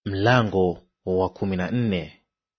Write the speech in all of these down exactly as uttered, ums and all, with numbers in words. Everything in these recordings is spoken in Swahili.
Mlango wa kumi na nne.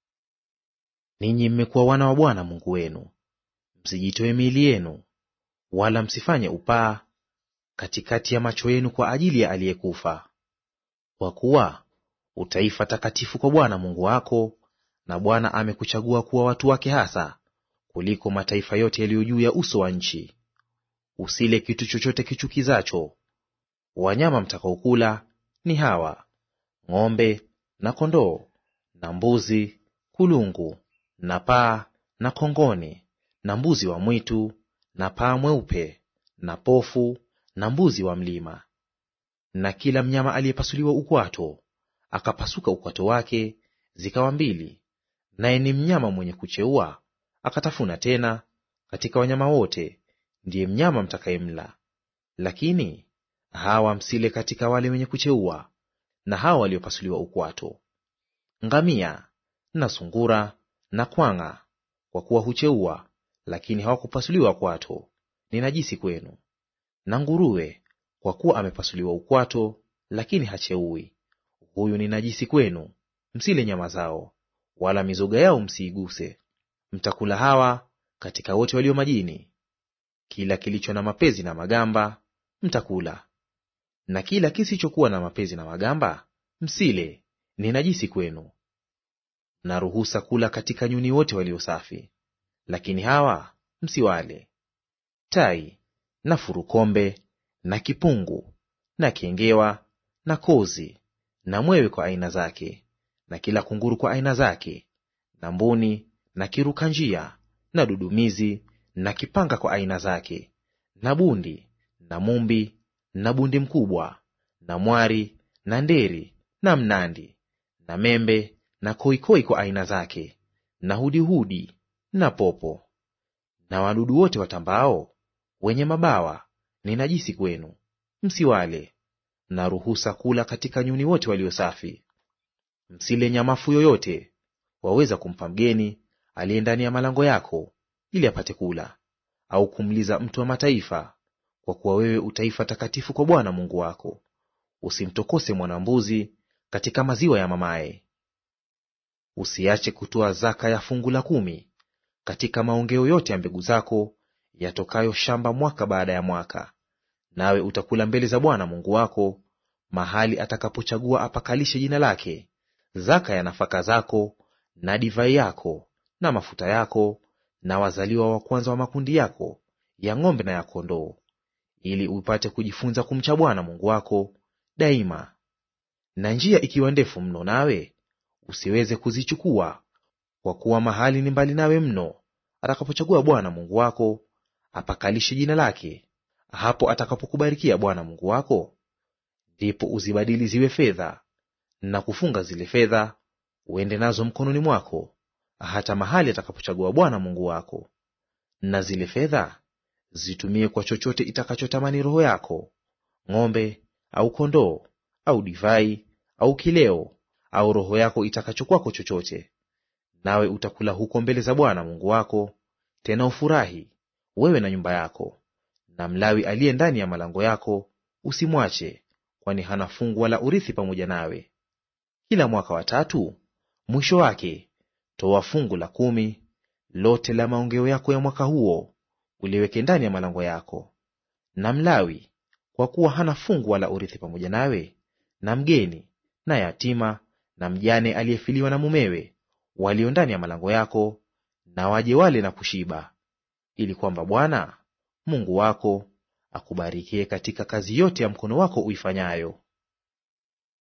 Ninyi mmekuwa wana wa Bwana Mungu wenu. Msijitoe miili yenu, wala msifanye upaa katikati ya macho yenu kwa ajili ya aliyekufa. Kwa kuwa utaifa takatifu kwa Bwana Mungu wako, na Bwana amekuchagua kuwa watu wake hasa kuliko mataifa yote yaliyo juu ya uso wa nchi. Usile kitu chochote kichukizacho. Wanyama mtakaokula ni hawa: ng'ombe na kondoo na mbuzi, kulungu na paa na kongoni na mbuzi wa mwitu na paa mweupe na pofu na mbuzi wa mlima. Na kila mnyama aliyepasuliwa ukwato, akapasuka ukwato wake zikawa mbili, naye ni mnyama mwenye kucheua, akatafuna tena, katika wanyama wote ndiye mnyama mtakayemla. Lakini hawa msile katika wale wenye kucheua na hawa waliopasuliwa ukwato: ngamia na sungura na kwang'a, kwa kuwa hucheua, lakini hawakupasuliwa kwato, ni najisi kwenu; na nguruwe, kwa kuwa amepasuliwa ukwato, lakini hacheui, huyu ni najisi kwenu; msile nyama zao, wala mizoga yao msiiguse. Mtakula hawa katika wote walio majini. Kila kilicho na mapezi na magamba mtakula, na kila kisichokuwa na mapezi na magamba msile, ni najisi kwenu. Na ruhusa kula katika nyuni wote walio safi, lakini hawa msiwale: tai na furukombe na kipungu na kengewa na kozi na mwewe kwa aina zake, na kila kunguru kwa aina zake, na mbuni na kiruka njia na dudumizi na kipanga kwa aina zake, na bundi na mumbi na bundi mkubwa na mwari na nderi na mnandi na membe na koikoi kwa aina zake, na hudihudi na popo. Na wadudu wote watambao wenye mabawa ni najisi kwenu, msiwale. Na ruhusa kula katika nyuni wote walio safi. Msile nyamafu yoyote. Waweza kumpa mgeni aliye ndani ya malango yako, ili apate kula, au kumliza mtu wa mataifa, kwa kuwa wewe utaifa takatifu kwa Bwana Mungu wako. Usimtokose mwana-mbuzi katika maziwa ya mamaye. Usiache kutoa zaka ya fungu la kumi katika maongeo yote ya mbegu zako yatokayo shamba mwaka baada ya mwaka. Nawe utakula mbele za Bwana Mungu wako mahali atakapochagua apakalishe jina lake, zaka ya nafaka zako na divai yako na mafuta yako na wazaliwa wa kwanza wa makundi yako ya ng'ombe na ya kondoo, ili upate kujifunza kumcha Bwana Mungu wako daima. Na njia ikiwa ndefu mno, nawe usiweze kuzichukua, kwa kuwa mahali ni mbali nawe mno, atakapochagua Bwana Mungu wako apakalishe jina lake, hapo atakapokubarikia Bwana Mungu wako, ndipo uzibadili ziwe fedha, na kufunga zile fedha uende nazo mkononi mwako hata mahali atakapochagua Bwana Mungu wako. Na zile fedha zitumie kwa chochote itakachotamani roho yako: ng'ombe au kondoo au divai au kileo, au roho yako itakachokwako chochote. Nawe utakula huko mbele za Bwana Mungu wako, tena ufurahi, wewe na nyumba yako. Na Mlawi aliye ndani ya malango yako usimwache, kwani hana fungu wala urithi pamoja nawe. Kila mwaka wa tatu mwisho wake toa fungu la kumi lote la maongeo yako ya mwaka huo, uliweke ndani ya malango yako. Na Mlawi, kwa kuwa hana fungu wala urithi pamoja nawe, na mgeni na yatima na mjane aliyefiliwa na mumewe, walio ndani ya malango yako, na waje wale na kushiba, ili kwamba Bwana Mungu wako akubarikie katika kazi yote ya mkono wako uifanyayo.